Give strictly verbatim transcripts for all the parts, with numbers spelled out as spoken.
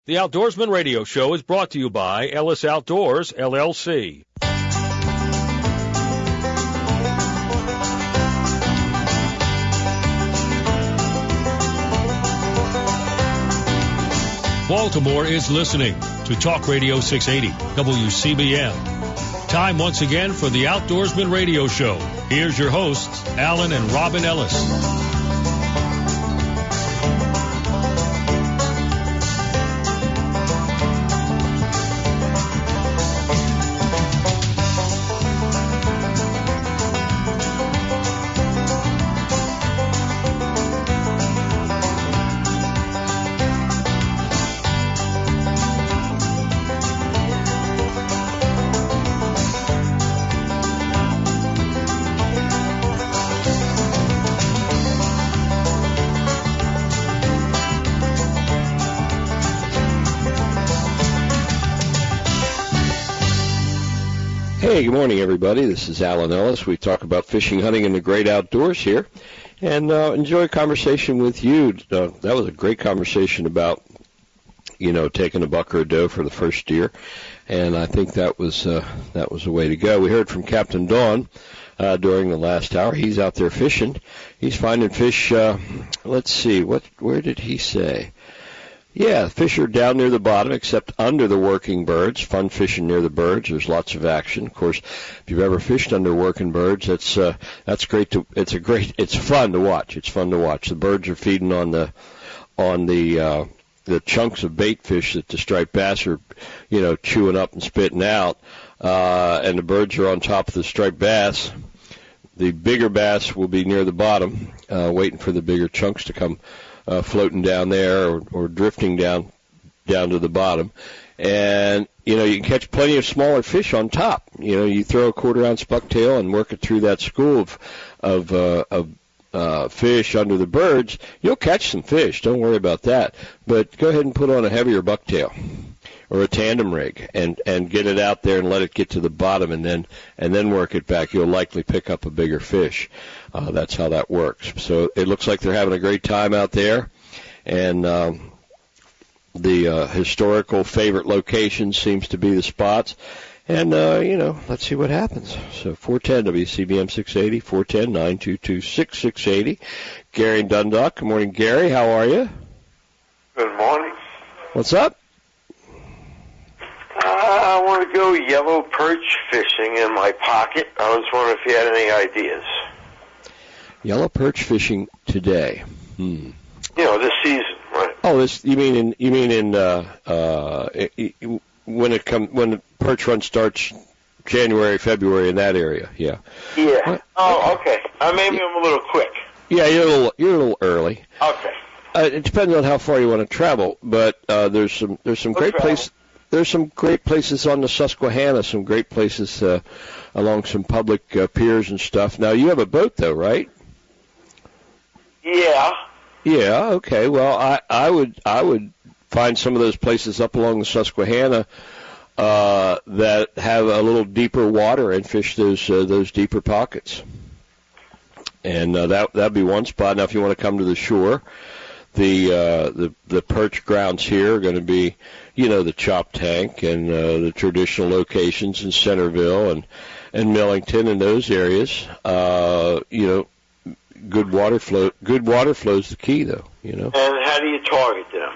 The Outdoorsman Radio Show is brought to you by Ellis Outdoors, L L C. Baltimore is listening to Talk Radio six eighty, W C B M. Time once again for the Outdoorsman Radio Show. Here's your hosts, Alan and Robin Ellis. Hey, good morning, everybody. This is Alan Ellis. We talk about fishing, hunting, and the great outdoors here, and uh, enjoy a conversation with you. Uh, that was a great conversation about, you know, taking a buck or a doe for the first deer, and I think that was uh, that was the way to go. We heard from Captain Dawn uh, during the last hour. He's out there fishing. He's finding fish. Uh, let's see, what where did he say? Yeah, fish are down near the bottom, except under the working birds. Fun fishing near the birds. There's lots of action. Of course, if you've ever fished under working birds, that's uh, that's great. To it's a great. It's fun to watch. It's fun to watch. The birds are feeding on the on the uh, the chunks of bait fish that the striped bass are, you know, chewing up and spitting out, uh, and the birds are on top of the striped bass. The bigger bass will be near the bottom, uh, waiting for the bigger chunks to come. Uh, floating down there or, or drifting down down to the bottom. And, you know, you can catch plenty of smaller fish on top. You know, you throw a quarter-ounce bucktail and work it through that school of, of, uh, of uh, fish under the birds, you'll catch some fish. Don't worry about that. But go ahead and put on a heavier bucktail or a tandem rig and, and get it out there and let it get to the bottom and then and then work it back. You'll likely pick up a bigger fish. Uh, that's how that works. So it looks like they're having a great time out there. And um, the uh, historical favorite location seems to be the spots. And, uh, you know, let's see what happens. So four ten W C B M six eighty, four ten, nine two two, six six eight zero. Gary and Dundalk. Good morning, Gary. How are you? Good morning. What's up? Uh, I want to go yellow perch fishing in my pocket. I was wondering if you had any ideas. Yellow perch fishing today. Hmm. You know, this season, right? Oh, this you mean in you mean in uh, uh, it, it, when it come when the perch run starts January, February in that area? Yeah. Yeah. What? Oh, okay. Uh, maybe yeah. I'm a little quick. Yeah, you're a little you're a little early. Okay. Uh, it depends on how far you want to travel, but uh, there's some there's some We'll great places. There's some great places on the Susquehanna, some great places uh, along some public uh, piers and stuff. Now, you have a boat, though, right? Yeah. Yeah, okay. Well, I, I would I would find some of those places up along the Susquehanna uh, that have a little deeper water and fish those uh, those deeper pockets. And uh, that that'd be one spot. Now, if you want to come to the shore, the uh, the the perch grounds here are going to be, you know, the Chop Tank and uh, the traditional locations in Centerville and, and Millington and those areas. Uh, you know, good water flow. Good water flow is the key, though. You know. And how do you target them?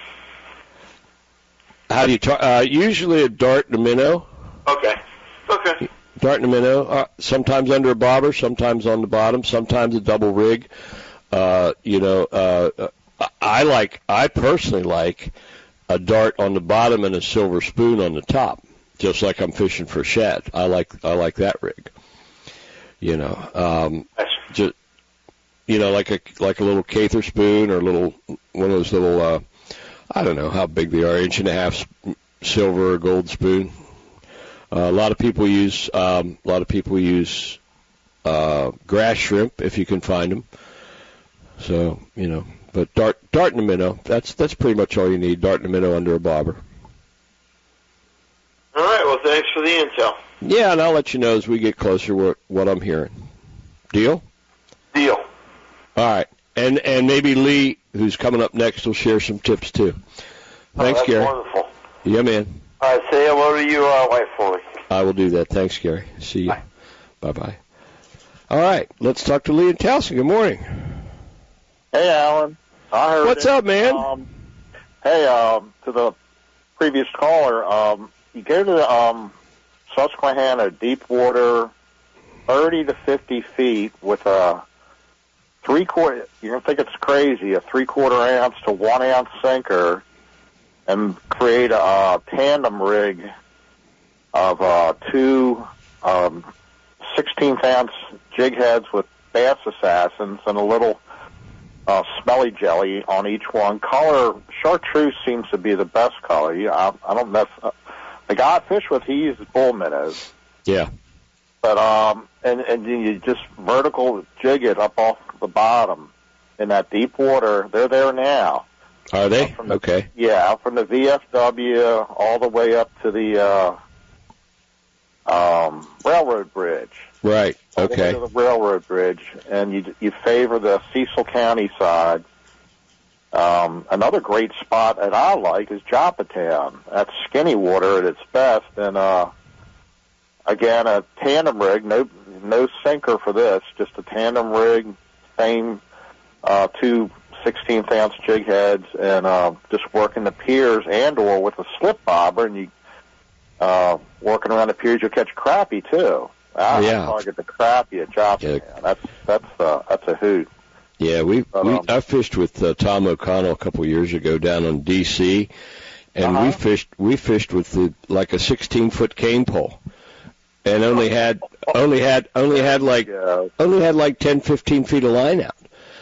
How do you tar- uh, usually a dart and a minnow. Okay. Okay. Dart and a minnow. Uh, sometimes under a bobber, sometimes on the bottom, sometimes a double rig. Uh, you know, uh, I like. I personally like a dart on the bottom and a silver spoon on the top, just like I'm fishing for shad. I like I like that rig. You know, um, just you know, like a like a little Cather spoon or a little one of those little uh, I don't know how big they are, inch and a half silver or gold spoon. Uh, a lot of people use um, a lot of people use uh, grass shrimp if you can find them. So you know. But dart, dart and a minnow, that's that's pretty much all you need, dart and a minnow under a bobber. All right, well, thanks for the intel. Yeah, and I'll let you know as we get closer what, what I'm hearing. Deal? Deal. All right. And and maybe Lee, who's coming up next, will share some tips, too. Thanks, oh, that's Gary. Wonderful. Yeah, man. Uh, say hello to your uh, wife for me. I will do that. Thanks, Gary. See you. Bye bye. All right, let's talk to Lee in Towson. Good morning. Hey, Alan. I heard What's it. up, man? Um, hey, um, to the previous caller, um, you go to um, Susquehanna deep water, thirty to fifty feet with a three quarter. You're gonna think it's crazy, a three quarter ounce to one ounce sinker, and create a, uh tandem rig of uh, two um, sixteenth ounce jig heads with Bass Assassins and a little uh, smelly jelly on each one. Color chartreuse seems to be the best color. Yeah, I, I don't know. If, uh, the guy I fish with, he uses bull minnows. Yeah. But um, and and you just vertical jig it up off the bottom in that deep water. They're there now. Are they? From the, Okay. Yeah, from the V F W all the way up to the uh, um, railroad bridge. Right. All the way Okay. to the railroad bridge, and you you favor the Cecil County side. Um, another great spot that I like is Joppatown. That's skinny water at its best, and uh, again a tandem rig. No no sinker for this, just a tandem rig. Same uh, two sixteenth ounce jig heads, and uh, just working the piers and or with a slip bobber, and you uh, working around the piers, you'll catch crappie too. I, Yeah. I target the crappie at Joppatown. Yeah. That's that's uh, that's a hoot. Yeah, we But, we um, I fished with uh, Tom O'Connell a couple of years ago down on D C, and Uh-huh. we fished we fished with the, like a sixteen foot cane pole, and only had only had only had like Yeah. only had like ten, fifteen feet of line out,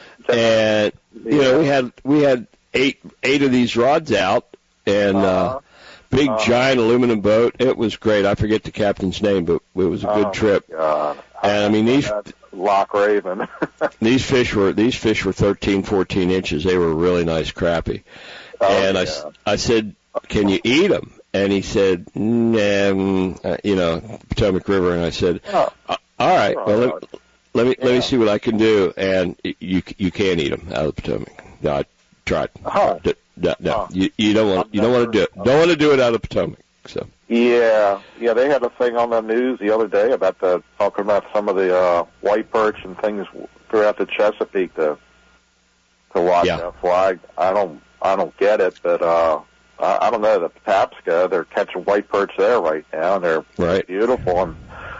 and you know we had we had eight eight of these rods out, and uh, Uh-huh. big Uh-huh. giant aluminum boat. It was great. I forget the captain's name, but it was a good Oh, trip. God. And I mean these That's Loch Raven. these fish were these fish were thirteen, fourteen inches. They were really nice crappie. Oh, and I, yeah. s- I said, "Can you eat them?" And he said, "Nah, mm, uh, you know, Potomac River." And I said, Oh. "Uh, "All right, well let, let me let Yeah. me see what I can do." And y- you you can't eat them out of the Potomac. No, I tried. Huh. D- no, no. Huh. You, you don't want I've you don't want to do never- it. Don't want to do it out of Potomac. So Yeah, yeah, they had a thing on the news the other day about the talking about some of the uh, white perch and things throughout the Chesapeake to to watch Yeah. out for. I, I don't I don't get it, but uh, I, I don't know. The Patapsco, they're catching white perch there right now, and they're Right. beautiful. And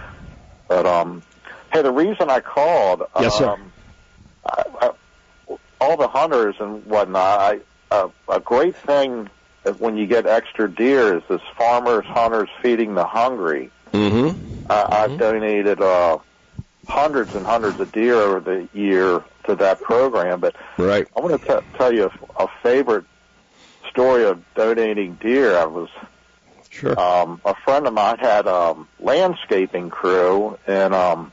but um, hey, the reason I called, Yes, sir. um, I, I, all the hunters and whatnot, I, uh, a great thing that when you get extra deer is this farmers, hunters feeding the hungry. mm-hmm. I, I've donated uh, hundreds and hundreds of deer over the year to that program, but Right. I want to t- tell you a, a favorite story of donating deer. I was Sure. um, a friend of mine had a um, landscaping crew, and um,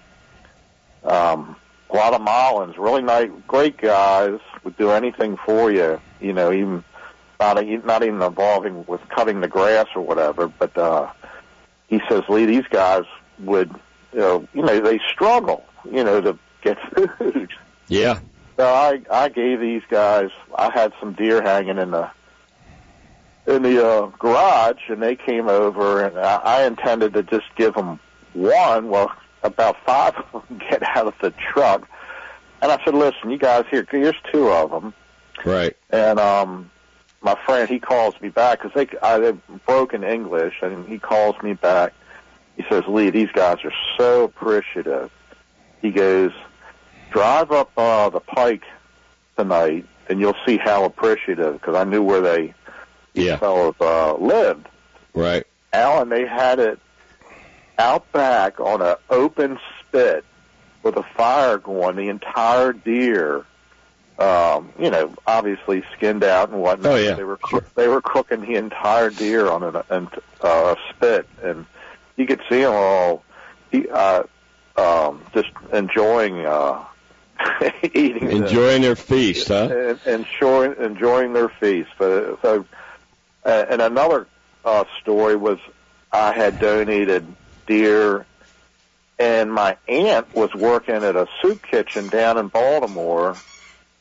um, a lot of Mollins, really nice, great guys, would do anything for you. You know, even not not even involving with cutting the grass or whatever. But uh, he says, Lee, these guys would, you know, you know, they struggle, you know, to get food. Yeah. So I I gave these guys. I had some deer hanging in the in the uh, garage, and they came over, and I, I intended to just give them one. Well, about five of them get out of the truck, and I said, "Listen, you guys, here, here's two of them." Right. And um, my friend, he calls me back because they I, they broke in English, and he calls me back. He says, "Lee, these guys are so appreciative." He goes, "Drive up uh, the Pike tonight, and you'll see how appreciative." Because I knew where they these Yeah. fellows uh, lived. Right. Alan, they had it out back on an open spit with a fire going. The entire deer, um, you know, obviously skinned out and whatnot. Oh, yeah, They were sure. they were cooking the entire deer on an, an uh, spit, and you could see them all he, uh, um, just enjoying uh, eating, the- Enjoying their feast, huh? and, and enjoying enjoying their feast. So, so uh, and another uh, story was I had donated deer, and my aunt was working at a soup kitchen down in Baltimore,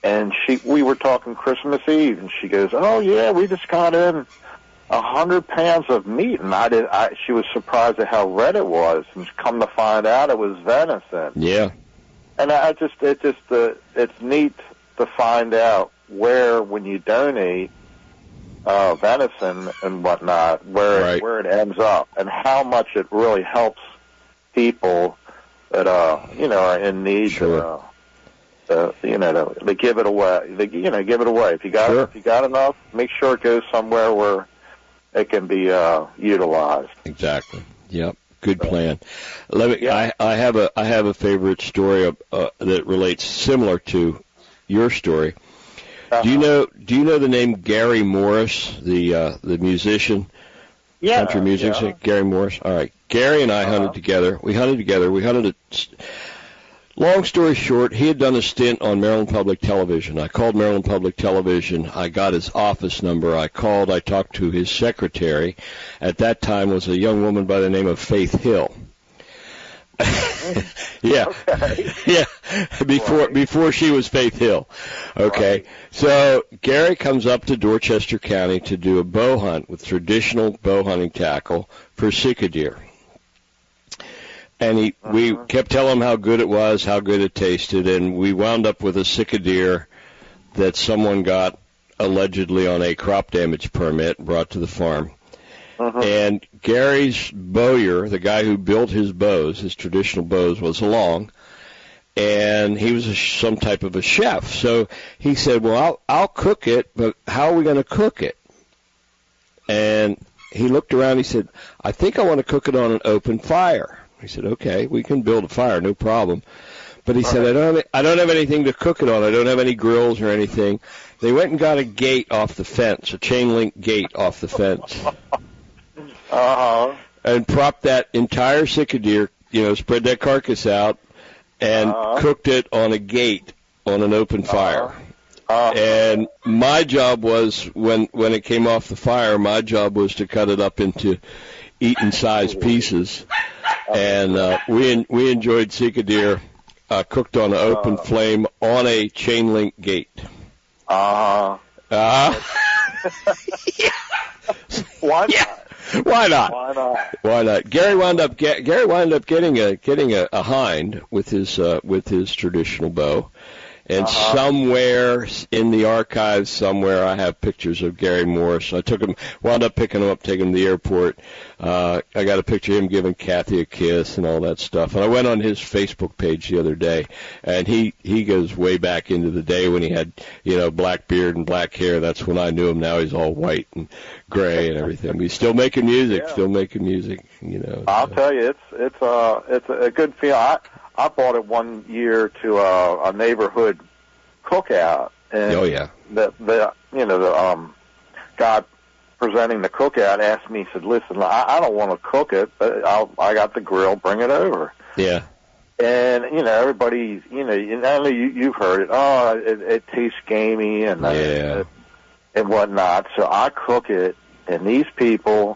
and she we were talking Christmas Eve, and she goes, "Oh yeah, we just got in a hundred pounds of meat," and I did. I, she was surprised at how red it was, and come to find out, it was venison. Yeah. And I just, it just, uh, it's neat to find out where, when you donate uh, venison and whatnot, where right. it, where it ends up, and how much it really helps people that uh, you know, are in need. Sure. To, uh, uh, you know, to, to give it away. They, you know, give it away. If you got, sure. if you got enough, make sure it goes somewhere where it can be uh, utilized. Exactly. Yep. Good plan. Let me. Yeah. I, I have a I have a favorite story of, uh, that relates similar to your story. Uh-huh. Do you know Do you know the name Gary Morris, the uh, the musician, yeah, country musician? Yeah. Gary Morris. All right. Gary and I uh-huh. hunted together. We hunted together. We hunted. A, long story short, he had done a stint on Maryland Public Television. I called Maryland Public Television. I got his office number. I called. I talked to his secretary. At that time was a young woman by the name of Faith Hill. yeah, okay. yeah. Before right. before she was Faith Hill. Okay, right. So Gary comes up to Dorchester County to do a bow hunt with traditional bow hunting tackle for sika deer. And he, uh-huh. we kept telling him how good it was, how good it tasted, and we wound up with a sika deer that someone got allegedly on a crop damage permit brought to the farm. Uh-huh. And Gary's bowyer, the guy who built his bows, his traditional bows, was along, and he was a, some type of a chef. So he said, well, I'll, I'll cook it, but how are we going to cook it? And he looked around, he said, I think I want to cook it on an open fire. He said, okay, we can build a fire, no problem. But he All said, right. I don't have, I don't have anything to cook it on. I don't have any grills or anything. They went and got a gate off the fence, a chain link gate off the fence. Uh-huh. And propped that entire sika deer, you know, spread that carcass out and uh-huh. cooked it on a gate on an open fire. Uh-huh. Uh-huh. And my job was, when, when it came off the fire, my job was to cut it up into eaten-sized pieces. And uh, we we enjoyed sika deer uh, cooked on an open uh, flame on a chain link gate. Uh, uh Why yeah. not? Why not? Why not? Why not? Gary wound up get, Gary wound up getting a getting a, a hind with his uh, with his traditional bow. And uh-huh. somewhere in the archives, somewhere, I have pictures of Gary Morris. I took him, wound up picking him up, taking him to the airport. Uh, I got a picture of him giving Kathy a kiss and all that stuff. And I went on his Facebook page the other day, and he, he goes way back into the day when he had, you know, black beard and black hair. That's when I knew him. Now he's all white and gray and everything. He's still making music, yeah. still making music, you know. I'll so. tell you, it's, it's, uh, it's a good feel. I, I bought it one year to a, a neighborhood cookout, and oh yeah, the the you know the um guy presenting the cookout asked me, he said, "Listen, I, I don't want to cook it, but I'll I got the grill, bring it over." Yeah, and you know everybody, you know, and I know you you've heard it. Oh, it, it tastes gamey and yeah. uh, and whatnot. So I cook it, and these people,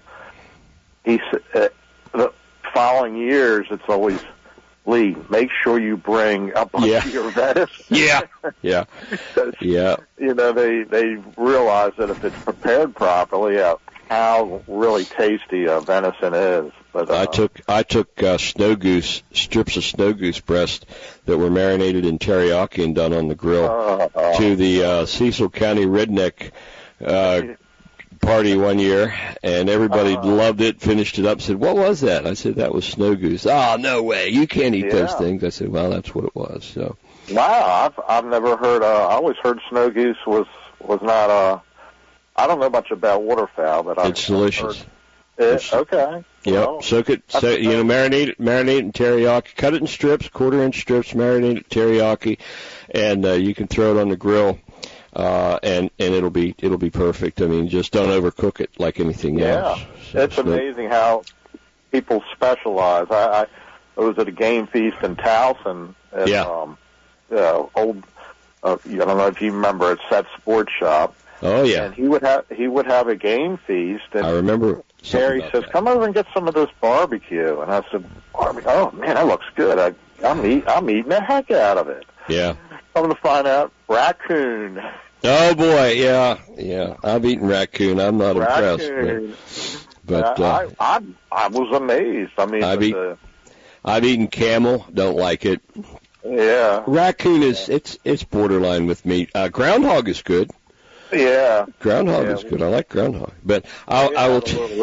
he uh, the following years, it's always, Lee, make sure you bring a bunch yeah. of your venison. Yeah, yeah, yeah. You know, they they realize that if it's prepared properly, uh, how really tasty uh, venison is. But uh, I took I took uh, snow goose strips of snow goose breast that were marinated in teriyaki and done on the grill uh, uh, to the uh, Cecil County Redneck uh, party one year, and everybody uh, loved it, finished it up, said, what was that? I said, that was snow goose. Oh, no way, you can't eat yeah. those things. I said, well, that's what it was. So. Wow, I've, I've never heard, uh, I always heard snow goose was, was not, uh, I don't know much about waterfowl, but I've, it's delicious. Heard it. Okay. Yep, well, soak it, so, you know, marinate it, marinate it in teriyaki, cut it in strips, quarter inch strips, marinate it in teriyaki, and uh, you can throw it on the grill. Uh, and, and it'll be, it'll be perfect. I mean, just don't overcook it like anything yeah. else. So, it's amazing how people specialize. I, I was at a game feast in Towson at, yeah. um, uh, old, uh, I don't know if you remember, it's that sports shop. Oh yeah. And he would have, he would have a game feast. And I remember. Harry says, that. come over and get some of this barbecue. And I said, barbecue? Oh man, that looks good. I, I'm eat, I'm eating the heck out of it. Yeah. Come to find out, raccoon. Oh boy, yeah, yeah. I've eaten raccoon. I'm not raccoon. impressed, but, but uh, uh, I, I I was amazed. I mean, I've, eat, the, I've eaten camel. Don't like it. Yeah. Raccoon is it's it's borderline with meat. Uh, groundhog is good. Yeah. Groundhog yeah. is good. I like groundhog, but I'll, yeah, I will. T-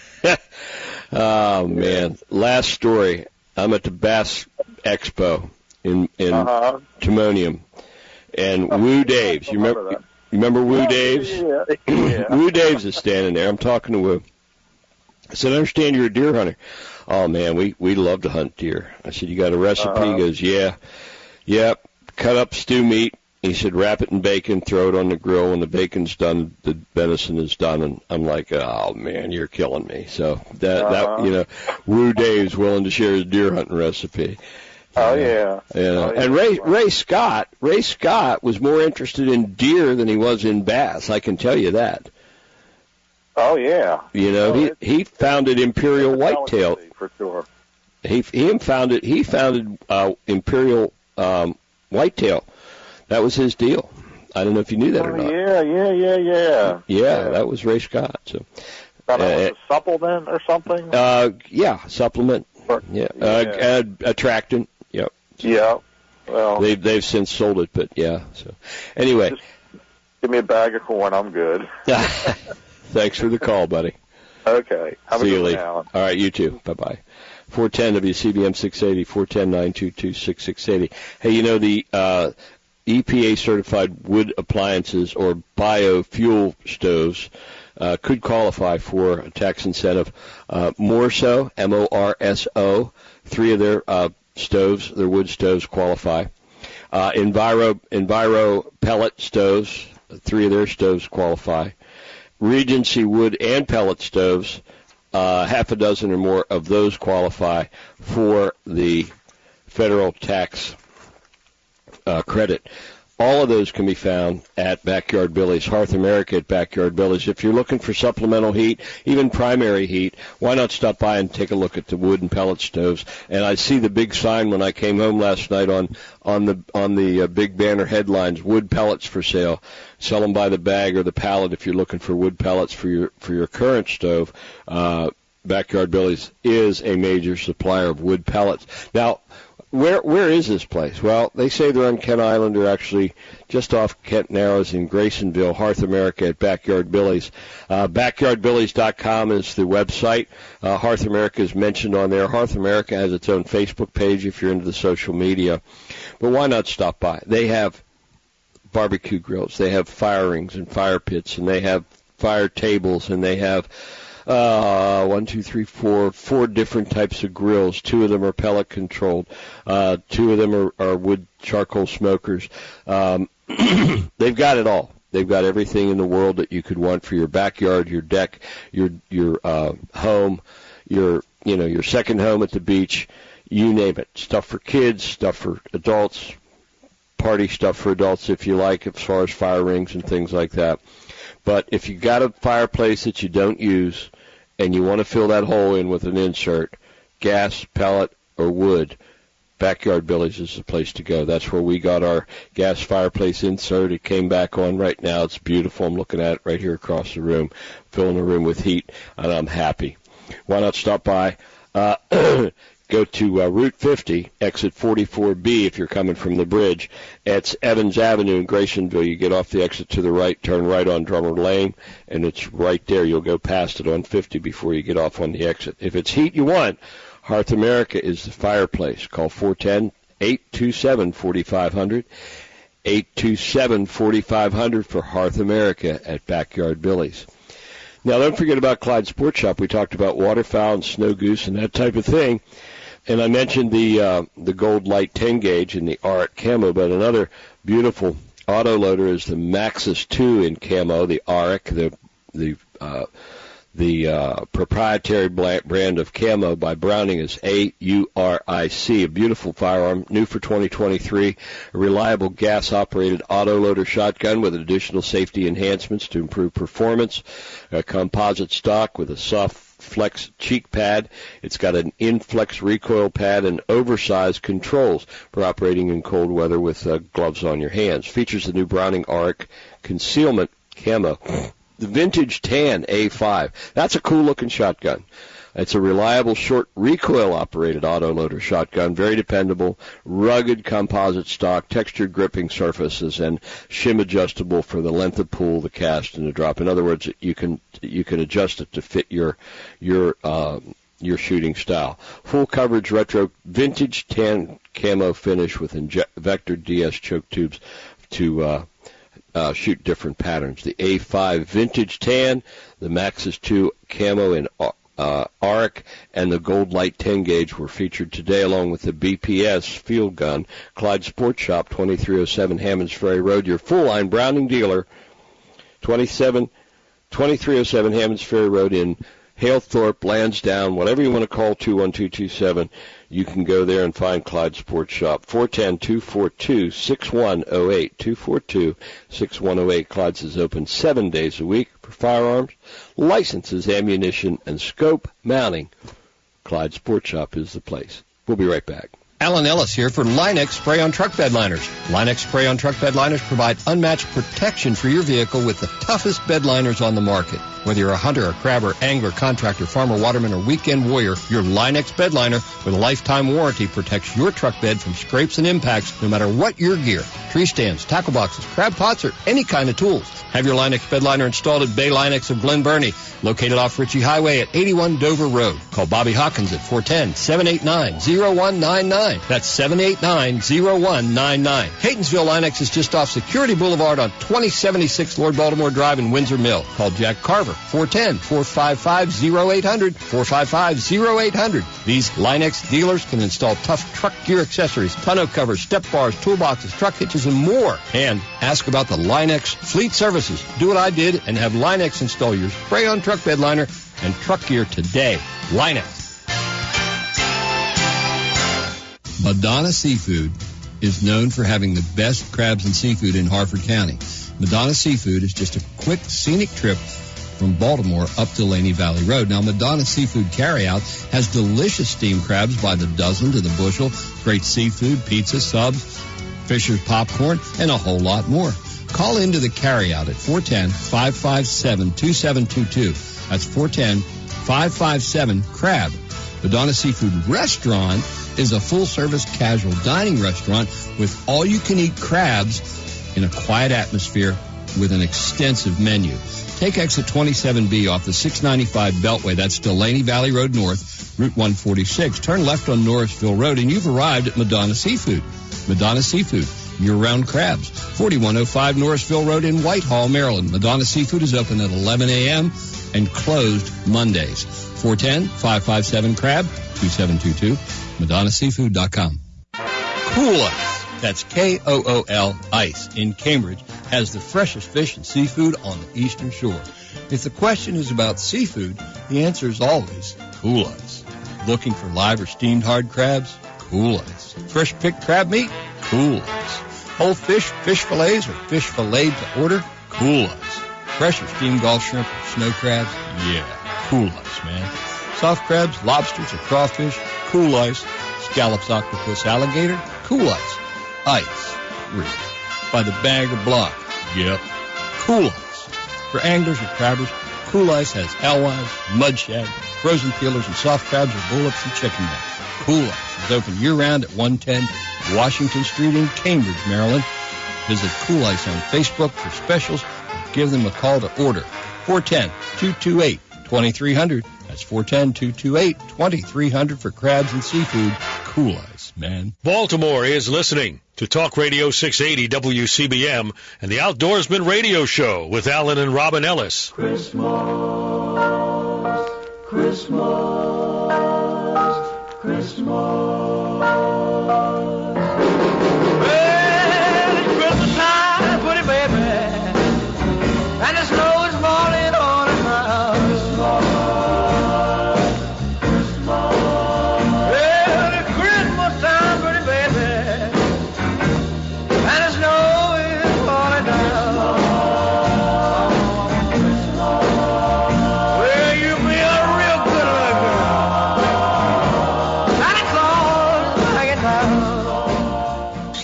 oh man, last story. I'm at the Bass Expo in in uh-huh. Timonium, and Woo Daves. You remember? You remember Woo yeah, Daves? Yeah. yeah. Woo Daves is standing there. I'm talking to Woo. I said, I understand you're a deer hunter. Oh man, we we love to hunt deer. I said, you got a recipe? Uh-huh. He goes, yeah, yep. Cut up stew meat. He said, wrap it in bacon, throw it on the grill. When the bacon's done, the venison is done. And I'm like, oh man, you're killing me. So that uh-huh. that you know, Woo Dave's willing to share his deer hunting recipe. Oh yeah. You know. Oh, yeah. And Ray Ray Scott, Ray Scott was more interested in deer than he was in bass. I can tell you that. Oh yeah. You know, oh, he he founded Imperial Whitetail. For sure. He he founded he founded uh, Imperial um, Whitetail. That was his deal. I don't know if you knew that oh, or not. Yeah, yeah, yeah, yeah. Yeah, yeah. that was Ray Scott. So. That Uh, was a supplement or something. Uh, yeah, supplement. Or, Yeah, yeah. Uh, uh, attractant. Yep. Yeah. Well, They've they've since sold it, but yeah. So anyway, just give me a bag of corn. I'm good. thanks for the call, buddy. Okay. Have See a you good later. one, Alan. All right, you too. Bye bye. four ten W C B M six eighty, four ten, nine two two, six six eight zero. Hey, you know the uh, E P A certified wood appliances or biofuel stoves uh, could qualify for a tax incentive. Uh, Morso, M O R S O, three of their uh, stoves, their wood stoves qualify. Uh, Enviro, Enviro pellet stoves, three of their stoves qualify. Regency wood and pellet stoves, uh, half a dozen or more of those qualify for the federal tax uh, credit. All of those can be found at Backyard Billy's, Hearth America at Backyard Billy's. If you're looking for supplemental heat, even primary heat, why not stop by and take a look at the wood and pellet stoves? And I see the big sign when I came home last night on on the on the uh, big banner headlines: wood pellets for sale. Sell them by the bag or the pallet if you're looking for wood pellets for your for your current stove. Uh, Backyard Billy's is a major supplier of wood pellets. Now, Where where is this place? Well, they say they're on Kent Island. They're actually just off Kent Narrows in Graysonville, Hearth America at Backyard Billy's. Uh, backyard billies dot com is the website. Uh, Hearth America is mentioned on there. Hearth America has its own Facebook page if you're into the social media. But why not stop by? They have barbecue grills. They have fire rings and fire pits, and they have fire tables, and they have Uh, one, two, three, four, four different types of grills. Two of them are pellet controlled. Uh, two of them are, are wood charcoal smokers. Um, they've got it all. They've got everything in the world that you could want for your backyard, your deck, your your uh, home, your you know your second home at the beach. You name it. Stuff for kids, stuff for adults, party stuff for adults if you like, as far as fire rings and things like that. But if you got a fireplace that you don't use, and you want to fill that hole in with an insert, gas, pellet, or wood, Backyard Billy's is the place to go. That's where we got our gas fireplace insert. It came back on right now. It's beautiful. I'm looking at it right here across the room, filling the room with heat, and I'm happy. Why not stop by? Uh, go to uh, Route fifty, exit forty-four B if you're coming from the bridge. It's Evans Avenue in Graysonville. You get off the exit to the right, turn right on Drummer Lane, and it's right there. You'll go past it on fifty before you get off on the exit. If it's heat you want, Hearth America is the fireplace. Call four one zero, eight two seven, four five zero zero, eight two seven, four five zero zero for Hearth America at Backyard Billy's. Now, don't forget about Clyde Sports Shop. We talked about waterfowl and snow goose and that type of thing. And I mentioned the uh, the Gold Light ten gauge and the Auric Camo, but another beautiful autoloader is the Maxxis two in camo, the Auric, the the uh, the uh, proprietary brand of camo by Browning is A U R I C, a beautiful firearm, new for twenty twenty-three, a reliable gas-operated autoloader shotgun with additional safety enhancements to improve performance, a composite stock with a soft Flex cheek pad. It's got an Inflex recoil pad and oversized controls for operating in cold weather with uh, gloves on your hands. Features the new Browning Arc concealment camo. The vintage tan A five. That's a cool-looking shotgun. It's a reliable, short, recoil-operated autoloader shotgun, very dependable, rugged composite stock, textured gripping surfaces, and shim adjustable for the length of pull, the cast, and the drop. In other words, you can you can adjust it to fit your your uh, your shooting style. Full coverage, retro, vintage tan camo finish with inje- Vector D S choke tubes to uh, uh, shoot different patterns. The A five vintage tan, the Maxxis two camo in Uh, Arc and the Gold Light ten gauge were featured today, along with the B P S field gun. Clyde Sports Shop, twenty-three oh seven Hammonds Ferry Road, your full-line Browning dealer. twenty-seven, twenty-three oh seven Hammonds Ferry Road in Halethorpe, Lansdowne, whatever you want to call, two one two two seven. You can go there and find Clyde Sports Shop. four one zero, two four two, six one zero eight, two four two, six one zero eight. Clyde's is open seven days a week for firearms, licenses, ammunition, and scope mounting. Clyde Sports Shop is the place. We'll be right back. Alan Ellis here for Line-X Spray-On Truck Bed Liners. Line-X Spray-On Truck Bed Liners provide unmatched protection for your vehicle with the toughest bed liners on the market. Whether you're a hunter, a crabber, angler, contractor, farmer, waterman, or weekend warrior, your Line-X bed liner with a lifetime warranty protects your truck bed from scrapes and impacts no matter what your gear. Tree stands, tackle boxes, crab pots, or any kind of tools. Have your Line-X bed liner installed at Bay Line-X of Glen Burnie, located off Ritchie Highway at eighty-one Dover Road. Call Bobby Hawkins at four one zero, seven eight nine, zero one nine nine. That's seven eight nine, zero one nine nine. Catonsville Line-X is just off Security Boulevard on twenty seventy-six Lord Baltimore Drive in Windsor Mill. Call Jack Carver, four one zero, four five five, zero eight zero zero, four five five, zero eight zero zero. These Line-X dealers can install tough truck gear accessories, tonneau covers, step bars, toolboxes, truck hitches, and more. And ask about the Line-X Fleet Services. Do what I did and have Line-X install your spray-on truck bed liner and truck gear today. Line-X. Madonna Seafood is known for having the best crabs and seafood in Harford County. Madonna Seafood is just a quick, scenic trip from Baltimore up to Laney Valley Road. Now, Madonna Seafood Carryout has delicious steamed crabs by the dozen to the bushel, great seafood, pizza, subs, Fisher's popcorn, and a whole lot more. Call into the carryout at four one zero, five five seven, two seven two two. That's four one zero, five five seven, CRAB. Madonna Seafood Restaurant is a full-service casual dining restaurant with all-you-can-eat crabs in a quiet atmosphere with an extensive menu. Take exit twenty-seven B off the six ninety-five Beltway. That's Delaney Valley Road North, Route one forty-six. Turn left on Norrisville Road, and you've arrived at Madonna Seafood. Madonna Seafood, year-round crabs. forty-one oh five Norrisville Road in Whitehall, Maryland. Madonna Seafood is open at eleven a.m. and closed Mondays. four one zero, five five seven, CRAB, two seven two two, madonna seafood dot com. Cool Ice, that's K O O L Ice, in Cambridge, has the freshest fish and seafood on the Eastern Shore. If the question is about seafood, the answer is always Cool Ice. Looking for live or steamed hard crabs? Cool Ice. Fresh picked crab meat? Cool Ice. Whole fish, fish fillets, or fish filleted to order? Cool Ice. Fresh or steamed Gulf shrimp or snow crabs? Yeah, Cool Ice, man. Soft crabs, lobsters, or crawfish? Cool Ice. Scallops, octopus, alligator? Cool Ice. Ice. Really. By the bag or block? Yep. Cool Ice. For anglers or crabbers, Cool Ice has alewives, mud shad, frozen peelers, and soft crabs or bullets and chicken necks. Cool Ice is open year-round at one ten Washington Street in Cambridge, Maryland. Visit Cool Ice on Facebook for specials or give them a call to order. four one zero, two two eight, two three zero zero. That's four one zero, two two eight, two three zero zero for crabs and seafood. Cool Ice, man. Baltimore is listening to Talk Radio six eighty W C B M and the Outdoorsman Radio Show with Alan and Robin Ellis. Christmas, Christmas, Christmas. Well, it's Christmas time, pretty baby, and the snow is falling on the ground. Christmas, Christmas. Well, it's Christmas time, pretty baby, and the snow is falling down. Well, you be a real good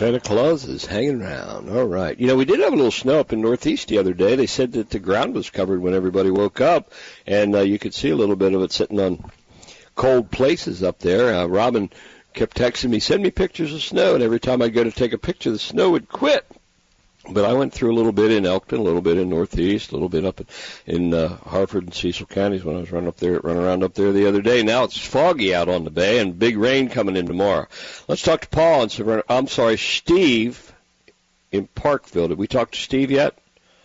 Santa Claus is hanging around. All right. You know, we did have a little snow up in Northeast the other day. They said that the ground was covered when everybody woke up, and uh, you could see a little bit of it sitting on cold places up there. Uh, Robin kept texting me, send me pictures of snow, and every time I'd go to take a picture, the snow would quit. But I went through a little bit in Elkton, a little bit in Northeast, a little bit up in, in uh, Harford and Cecil counties when I was running up there, running around up there the other day. Now it's foggy out on the bay and big rain coming in tomorrow. Let's talk to Paul and Savannah. I'm sorry, Steve in Parkville. Did we talk to Steve yet?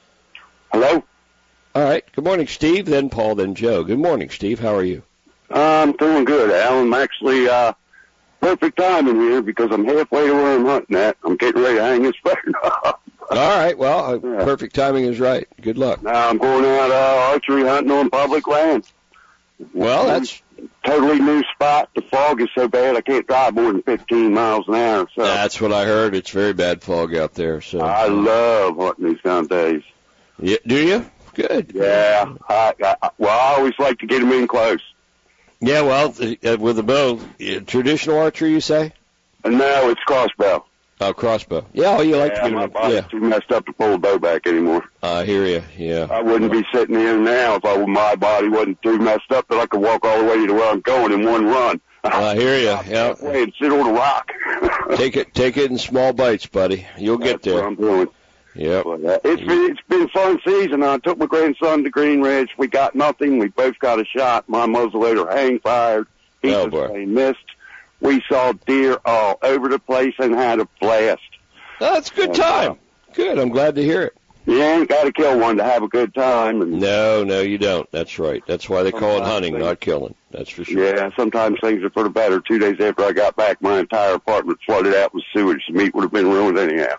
Hello. All right. Good morning, Steve. Then Paul. Then Joe. Good morning, Steve. How are you? I'm doing good, Alan. I'm actually uh, perfect timing here because I'm halfway to where I'm hunting at. I'm getting ready to hang this phone up. All right. Well, uh, yeah. Perfect timing is right. Good luck. Now I'm going out uh, archery hunting on public land. Well, that's totally new spot. The fog is so bad I can't drive more than fifteen miles an hour. So that's what I heard. It's very bad fog out there. So I love hunting these kind of days. Yeah, do you? Good. Yeah. I, I, well, I always like to get them in close. Yeah. Well, uh, with the bow, traditional archery, you say? Uh, no, it's crossbow. Oh, crossbow. Yeah, well, you like yeah, to get my them. body's Yeah. too messed up to pull the bow back anymore. I hear you. Yeah. I wouldn't be sitting here now if I, my body wasn't too messed up that I could walk all the way to where I'm going in one run. I hear you. Yeah. And sit on a rock. take it, take it in small bites, buddy. You'll That's get there. What I'm doing. Yep. But, uh, it's been it's been fun season. I took my grandson to Green Ridge. We got nothing. We both got a shot. My muzzleloader hang fired. He Oh, was boy. playing missed. We saw deer all over the place and had a blast. Oh, that's a good time. Good. I'm glad to hear it. You ain't got to kill one to have a good time. And No, no, you don't. That's right. That's why they call it Sometimes hunting, they- not killing. That's for sure. yeah, sometimes things are for the better. Two days after I got back, my entire apartment flooded out with sewage. The meat would have been ruined anyhow.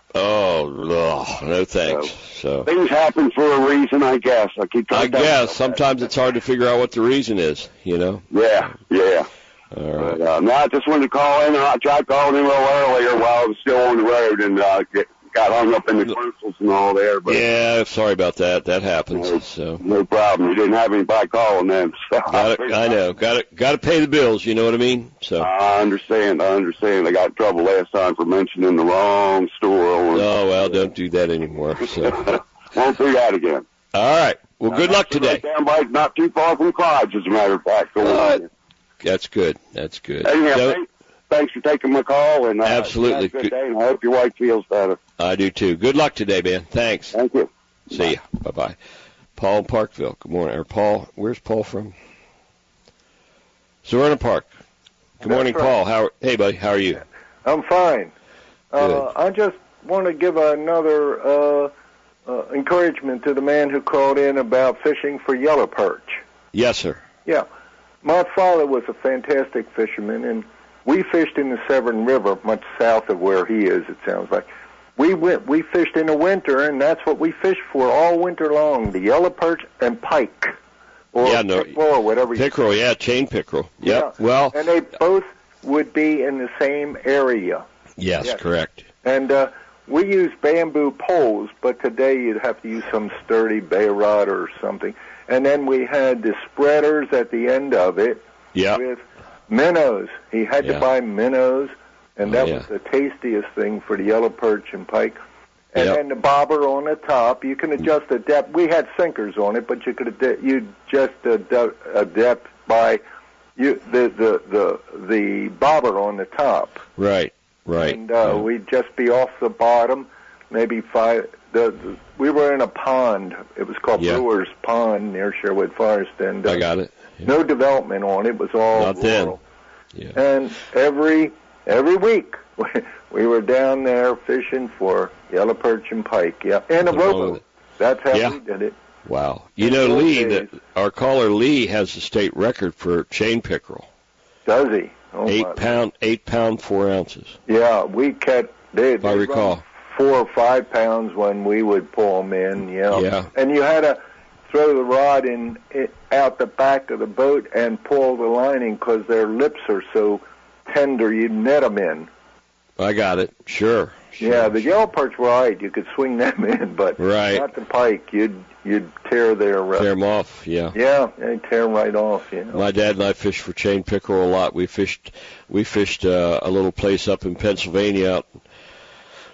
Oh, ugh, no thanks. So Things happen for a reason, I guess. I keep trying I to tell guess myself sometimes it's hard to figure out what the reason is, you know? that. Yeah, yeah. All right. But, uh, no, I just wanted to call in. I tried calling in a little earlier while I was still on the road and uh, get, got hung up in the commercials and all there. But Yeah, sorry about that. That happens. No, So no problem. You didn't have anybody calling them. So got it, I know. Got to got to pay the bills, you know what I mean? So I understand. I understand. I got in trouble last time for mentioning the wrong store. Oh, well, don't do that anymore. So Won't do that again. all right. Well, good luck today. Right down by, not too far from Clyde's, as a matter of fact. Going All right. on here. That's good. That's good. Anyhow, So- thanks, thanks for taking my call. And uh, Absolutely. have a good Good- day, and I hope your wife feels better. I do too. Good luck today, man. Thanks. Thank you. See ya. Bye bye. Paul in Parkville. Good morning. Or Paul, where's Paul from? Serena Park. Good morning, right. Paul. How? Hey, buddy. How are you? I'm fine. Uh, Good. I just want to give another uh, uh, encouragement to the man who called in about fishing for yellow perch. Yes, sir. Yeah. My father was a fantastic fisherman, and we fished in the Severn River, much south of where he is, it sounds like. We went, we fished in the winter, and that's what we fished for all winter long, the yellow perch and pike. Or Yeah, no, pickerel, or whatever you Pickerel, yeah, chain pickerel. Yep. Yeah. Well, And they both would be in the same area. yes, yes. correct. And uh, we use bamboo poles, but today you'd have to use some sturdy bay rod or something. And then we had the spreaders at the end of it Yeah. with minnows. He had Yeah. to buy minnows, and Oh, that yeah. was the tastiest thing for the yellow perch and pike. And Yep. then the bobber on the top, you can adjust the depth. We had sinkers on it, but you could ad- you just adapt, adapt by you the, the the the bobber on the top. Right. Right. And uh, yeah. we'd just be off the bottom, maybe five. The, the we were in a pond. It was called Yeah. Brewer's Pond near Sherwood Forest, and uh, I got it. Yeah. no development on it. It was all Not then. rural. Yeah. And every every week we were down there fishing for yellow perch and pike. Yeah, and a Nothing wrong with robo. it. That's how Yeah. we did it. Wow. You In know, those Lee, days. that our caller Lee has the state record for chain pickerel. Does he? Oh, Eight my. pound, eight pound, four ounces. Yeah, we kept. They, If I they recall. run four or five pounds when we would pull them in. Yeah. Yeah. And you had to throw the rod in it, out the back of the boat and pull the lining because their lips are so tender. You'd net them in. I got it. Sure. sure. Yeah, the yellow perch were all right. You could swing them in, but Right. not the pike. You'd you'd tear their. Uh, Tear them off. Yeah. Yeah, they tear them right off. You know. My dad and I fished for chain pickerel a lot. We fished, we fished uh, a little place up in Pennsylvania, out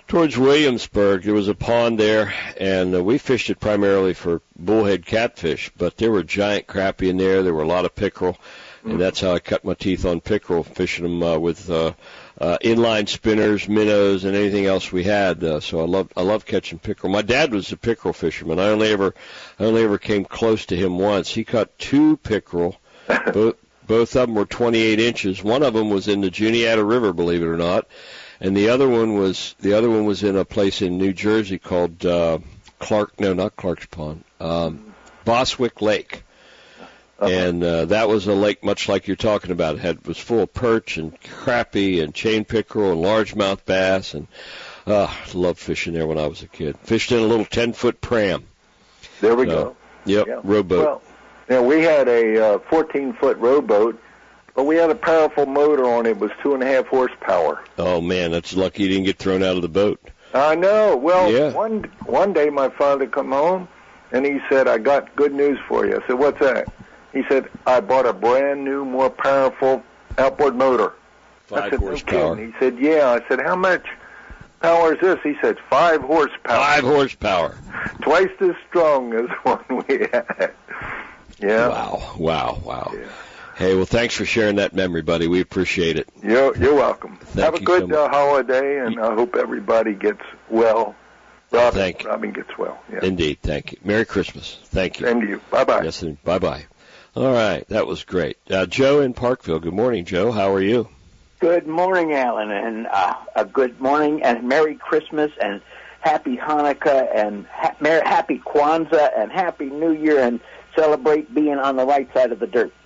towards Williamsburg. There was a pond there, and uh, we fished it primarily for bullhead catfish, but there were giant crappie in there. There were a lot of pickerel, and that's how I cut my teeth on pickerel, fishing them uh, with uh, uh, inline spinners, minnows, and anything else we had. Uh, so I love I love catching pickerel. My dad was a pickerel fisherman. I only ever I only ever came close to him once. He caught two pickerel. both, both of them were twenty-eight inches. One of them was in the Juniata River, believe it or not. And the other one was the other one was in a place in New Jersey called uh, Clark. No, not Clark's Pond. Um, Boswick Lake, uh-huh. and uh, that was a lake much like you're talking about. It had was full of perch and crappie and chain pickerel and largemouth bass, and uh, loved fishing there when I was a kid. Fished in a little ten foot pram. There we so, go. Yep, yeah. rowboat. Well, yeah, we had a uh, fourteen foot rowboat. But we had a powerful motor on it. It was two and a half horsepower. Oh, man, that's lucky you didn't get thrown out of the boat. I know. Well, yeah. one one day my father come home, and he said, I got good news for you. I said, what's that? He said, I bought a brand new, more powerful outboard motor. Five I said, horsepower. No kidding. He said, yeah. I said, how much power is this? He said, five horsepower. Five horsepower. Twice as strong as one we had. Yeah. Wow, wow, wow. Yeah. Hey, well, thanks for sharing that memory, buddy. We appreciate it. You're, you're welcome. Thank Have a you good so uh, holiday, and I hope everybody gets well. Robin, Thank you. Robin gets well. Yeah. Indeed, thank you. Merry Christmas. Thank you. Same to you. Bye-bye. Yes, and bye-bye. All right, that was great. Uh, Joe in Parkville. Good morning, Joe. How are you? Good morning, Alan, and uh, a good morning, and Merry Christmas, and Happy Hanukkah, and ha- Merry, Happy Kwanzaa, and Happy New Year, and celebrate being on the right side of the dirt.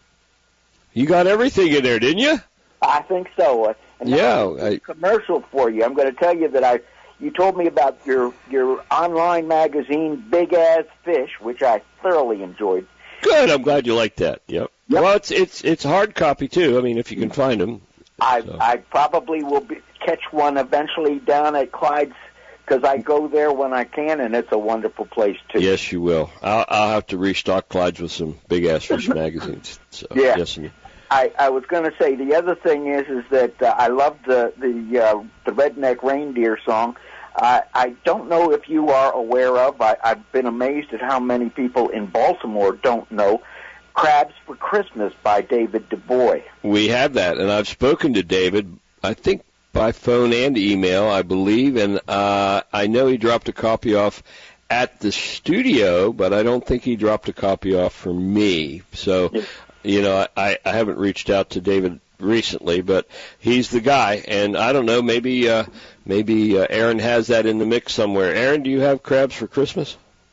You got everything in there, didn't you? I think so. And yeah. I, commercial for you. I'm going to tell you that I. You told me about your your online magazine, Big Ass Fish, which I thoroughly enjoyed. Good. I'm glad you liked that. Yep. Yep. Well, it's it's it's hard copy too. I mean, if you can find them. I so. I probably will be, catch one eventually down at Clyde's, because I go there when I can, and it's a wonderful place too. Yes, you will. I'll, I'll have to restock Clyde's with some Big Ass Fish magazines. So, yeah. Yes, and, I, I was going to say the other thing is is that uh, I love the the uh, the Redneck Reindeer song. I I don't know if you are aware of. I, I've been amazed at how many people in Baltimore don't know "Crabs for Christmas" by David Du Bois. We have that, and I've spoken to David. I think by phone and email, I believe, and uh, I know he dropped a copy off at the studio, but I don't think he dropped a copy off for me. So. Yeah. You know, I, I haven't reached out to David recently, but he's the guy, and I don't know, maybe uh, maybe uh, Aaron has that in the mix somewhere. Aaron, do you have Crabs for Christmas?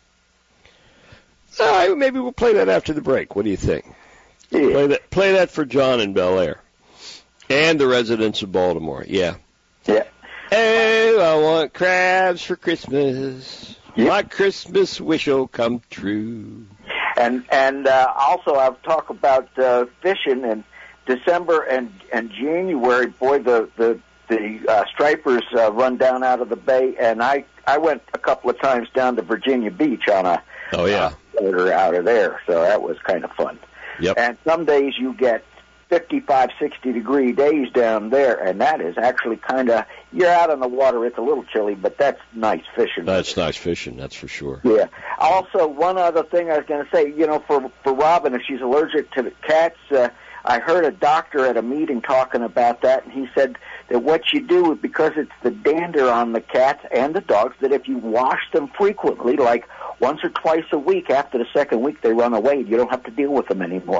All right, maybe we'll play that after the break. What do you think? Yeah. Play that, play that for John in Bel Air and the residents of Baltimore. Yeah. Yeah. Oh, I want crabs for Christmas. Yep. My Christmas wish will come true. And and uh, also I've talked about uh, fishing in December and, and January. Boy, the the the uh, stripers uh, run down out of the bay, and I I went a couple of times down to Virginia Beach on a oh yeah uh, out of there, so that was kind of fun. Yep. And some days you get fifty-five, sixty degree days down there, and that is actually kind of, you're out on the water, it's a little chilly, but that's nice fishing. That's nice fishing, that's for sure. Yeah. Also, one other thing I was going to say, you know, for for Robin, if she's allergic to the cats, uh, I heard a doctor at a meeting talking about that, and he said that what you do, because it's the dander on the cats and the dogs, that if you wash them frequently, like once or twice a week, after the second week they run away, you don't have to deal with them anymore.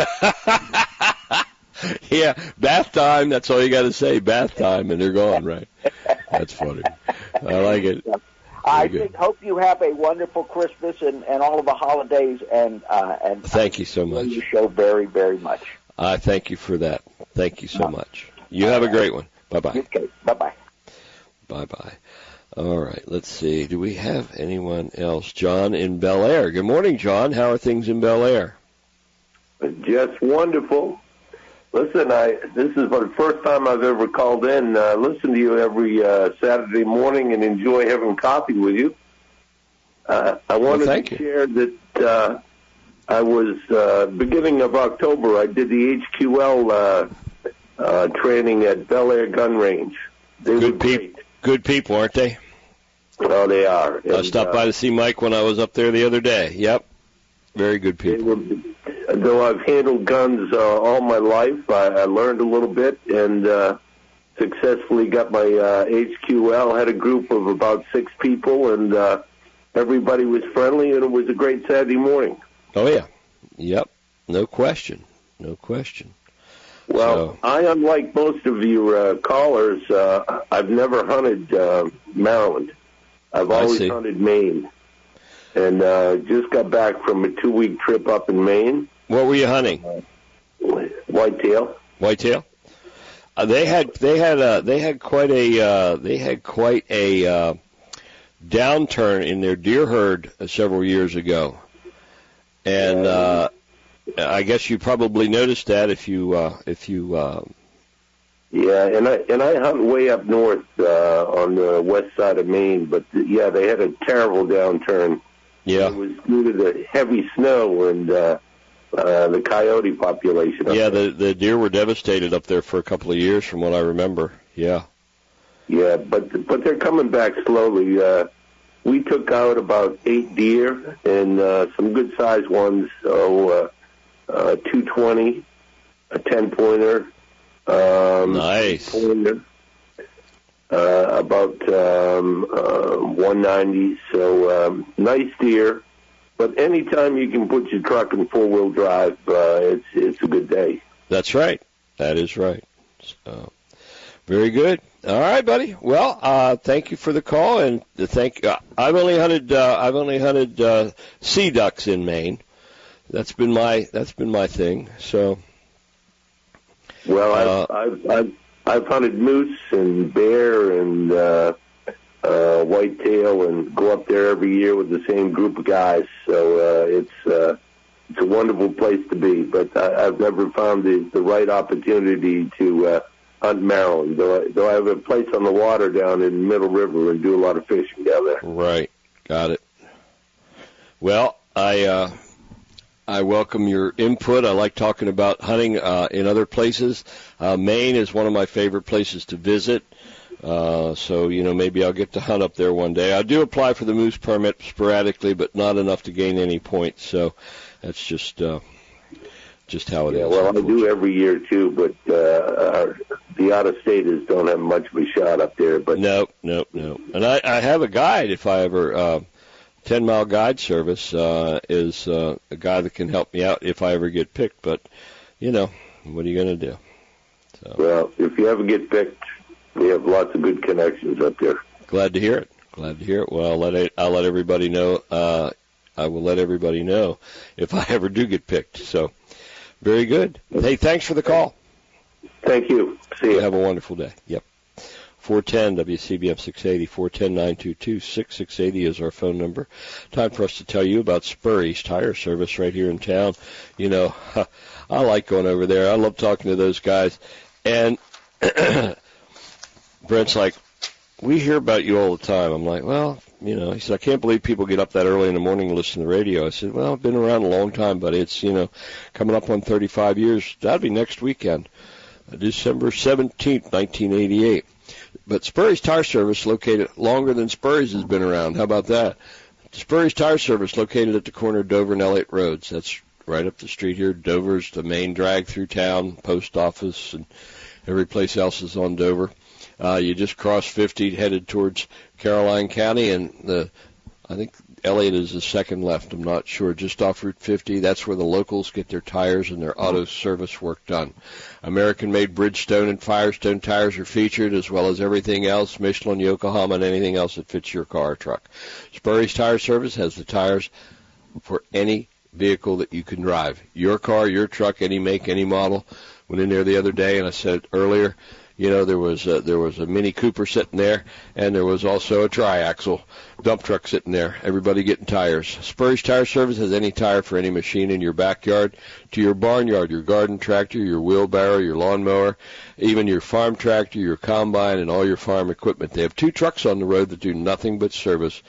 Yeah, bath time, that's all you got to say, bath time, and they're gone, right? That's funny. I like it. Very I good. think, hope you have a wonderful Christmas and, and all of the holidays, and uh, and thank you so much. You show very, very much. I thank you for that. Thank you so much. You have a great one. Bye-bye. Okay, bye-bye. Bye-bye. All right, let's see. Do we have anyone else? John in Bel Air. Good morning, John. How are things in Bel Air? Just wonderful. Listen, I this is the first time I've ever called in. Uh, listen to you every uh, Saturday morning and enjoy having coffee with you. Uh, I wanted well, to you. share that uh, I was, uh, beginning of October, I did the H Q L uh, uh, training at Bel Air Gun Range. They Good were great. people. Good people, aren't they? Oh, they are. And, I stopped uh, by to see Mike when I was up there the other day. Yep. Very good people. Were, though I've handled guns uh, all my life, I, I learned a little bit and uh, successfully got my uh, H Q L. Had a group of about six people, and uh, everybody was friendly, and it was a great Saturday morning. Oh, yeah. Yep. No question. No question. Well, so. I, unlike most of your uh, callers, uh, I've never hunted uh, Maryland. I've always hunted Maine. And uh, just got back from a two-week trip up in Maine. What were you hunting? Uh, whitetail. Whitetail. Uh, they had they had uh, they had quite a uh, they had quite a uh, downturn in their deer herd uh, several years ago, and uh, I guess you probably noticed that if you uh, if you. Uh, Yeah, and I and I hunt way up north uh, on the west side of Maine, but yeah, they had a terrible downturn. Yeah, it was due to the heavy snow and uh, uh, the coyote population. Yeah, the the deer were devastated up there for a couple of years, from what I remember. Yeah. Yeah, but but they're coming back slowly. Uh, we took out about eight deer and uh, some good sized ones. So uh, uh, two twenty, a ten pointer. Um, nice. Pointer, uh, about um, uh, one ninety. So um, nice deer. But anytime you can put your truck in four wheel drive, uh, it's it's a good day. That's right. That is right. So, very good. All right, buddy. Well, uh, thank you for the call, and thank. Uh, I've only hunted. Uh, I've only hunted uh, sea ducks in Maine. That's been my. That's been my thing. So. Well, uh, I've, I've I've I've hunted moose and bear and uh, uh, whitetail, and go up there every year with the same group of guys. So uh, it's uh, it's a wonderful place to be. But I, I've never found the the right opportunity to. Uh, hunt Maryland, though I, though I have a place on the water down in Middle River and do a lot of fishing down there. Right, got it. Well, I uh, I welcome your input. I like talking about hunting uh, in other places. Uh, Maine is one of my favorite places to visit, uh, so you know maybe I'll get to hunt up there one day. I do apply for the moose permit sporadically, but not enough to gain any points. So that's just. Uh, Just how it yeah, is. Well, I do every year too, but uh, our, the out-of-staters don't have much of a shot up there. But no, no, no. And I, I have a guide. If I ever uh, ten-mile guide service uh, is uh, a guy that can help me out if I ever get picked. But you know, what are you going to do? So. Well, if you ever get picked, we have lots of good connections up there. Glad to hear it. Glad to hear it. Well, I'll let it, I'll let everybody know. Uh, I will let everybody know if I ever do get picked. So. Very good. Hey, thanks for the call. Thank you. See you. Have a wonderful day. Yep. four ten W C B M six eighty, four ten, nine two two, six six eight zero is our phone number. Time for us to tell you about Spurry's Tire Service right here in town. You know, I like going over there. I love talking to those guys. And Brent's like, we hear about you all the time. I'm like, well, you know, he said, I can't believe people get up that early in the morning and listen to the radio. I said, well, I've been around a long time, but it's, you know, coming up on thirty-five years. That'll be next weekend, December seventeenth, nineteen eighty-eight. But Spurry's Tire Service, located longer than Spurry's has been around. How about that? Spurry's Tire Service, located at the corner of Dover and Elliott Roads. That's right up the street here. Dover's the main drag through town, post office, and every place else is on Dover. Uh, you just cross fifty, headed towards Caroline County, and the I think Elliott is the second left. I'm not sure. Just off Route fifty, that's where the locals get their tires and their auto service work done. American-made Bridgestone and Firestone tires are featured, as well as everything else, Michelin, Yokohama, and anything else that fits your car or truck. Spurry's Tire Service has the tires for any vehicle that you can drive. Your car, your truck, any make, any model. Went in there the other day, and I said earlier, you know, there was a, there was a Mini Cooper sitting there, and there was also a tri-axle dump truck sitting there. Everybody getting tires. Spurry's Tire Service has any tire for any machine in your backyard, to your barnyard, your garden tractor, your wheelbarrow, your lawnmower, even your farm tractor, your combine, and all your farm equipment. They have two trucks on the road that do nothing but service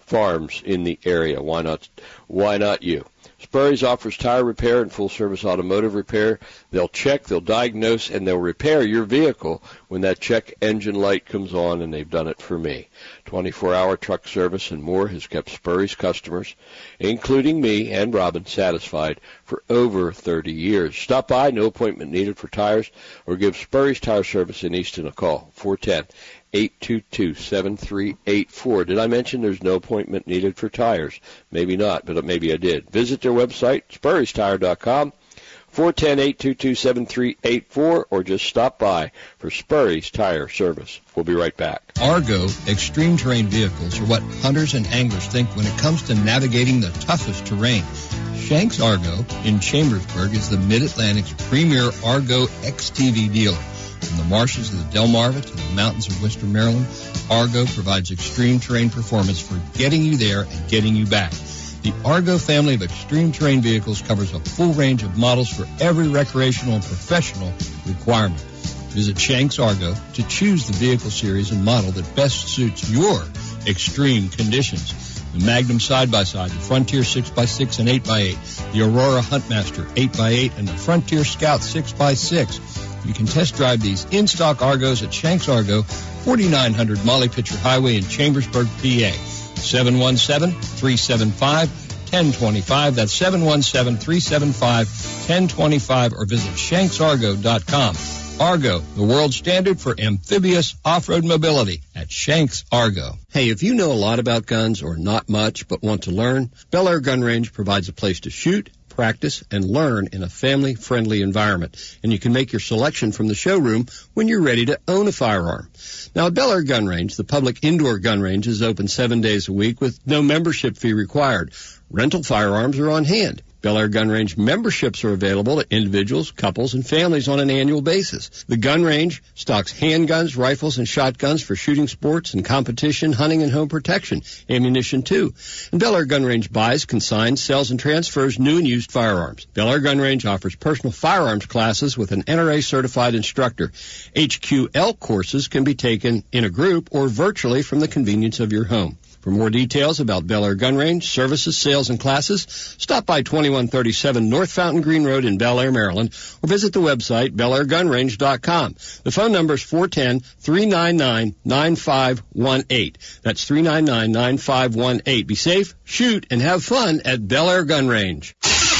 farms in the area. Why not? Why not you? Spurry's offers tire repair and full-service automotive repair. They'll check, they'll diagnose, and they'll repair your vehicle when that check engine light comes on, and they've done it for me. twenty-four hour truck service and more has kept Spurry's customers, including me and Robin, satisfied for over thirty years. Stop by, no appointment needed for tires, or give Spurry's Tire Service in Easton a call, four one zero, eight two two, seven three eight four. Did I mention there's no appointment needed for tires? Maybe not, but maybe I did. Visit their website, spurrys tire dot com, four one zero, eight two two, seven three eight four, or just stop by for Spurry's Tire Service. We'll be right back. Argo Extreme Terrain vehicles are what hunters and anglers think when it comes to navigating the toughest terrain. Shanks Argo in Chambersburg is the Mid-Atlantic's premier Argo X T V dealer. From the marshes of the Delmarva to the mountains of Western Maryland, Argo provides extreme terrain performance for getting you there and getting you back. The Argo family of extreme terrain vehicles covers a full range of models for every recreational and professional requirement. Visit Shanks Argo to choose the vehicle series and model that best suits your extreme conditions. The Magnum side-by-side, the Frontier six by six and eight by eight, the Aurora Huntmaster eight by eight, and the Frontier Scout six by six. You can test drive these in-stock Argos at Shanks Argo, forty-nine hundred Molly Pitcher Highway in Chambersburg, P A. seven one seven, three seven five, one zero two five. That's seven one seven, three seven five, one zero two five, or visit shanks argo dot com. Argo, the world standard for amphibious off-road mobility at Shanks Argo. Hey, if you know a lot about guns or not much but want to learn, Bel Air Gun Range provides a place to shoot, practice, and learn in a family-friendly environment. And you can make your selection from the showroom when you're ready to own a firearm. Now, at Bel Air Gun Range, the public indoor gun range is open seven days a week with no membership fee required. Rental firearms are on hand. Bel Air Gun Range memberships are available to individuals, couples, and families on an annual basis. The gun range stocks handguns, rifles, and shotguns for shooting sports and competition, hunting, and home protection, ammunition too. And Bel Air Gun Range buys, consigns, sells, and transfers new and used firearms. Bel Air Gun Range offers personal firearms classes with an N R A-certified instructor. H Q L courses can be taken in a group or virtually from the convenience of your home. For more details about Bel Air Gun Range, services, sales, and classes, stop by twenty-one thirty-seven North Fountain Green Road in Bel Air, Maryland, or visit the website bel air gun range dot com. The phone number is four one zero, three nine nine, nine five one eight. That's three nine nine, nine five one eight. Be safe, shoot, and have fun at Bel Air Gun Range.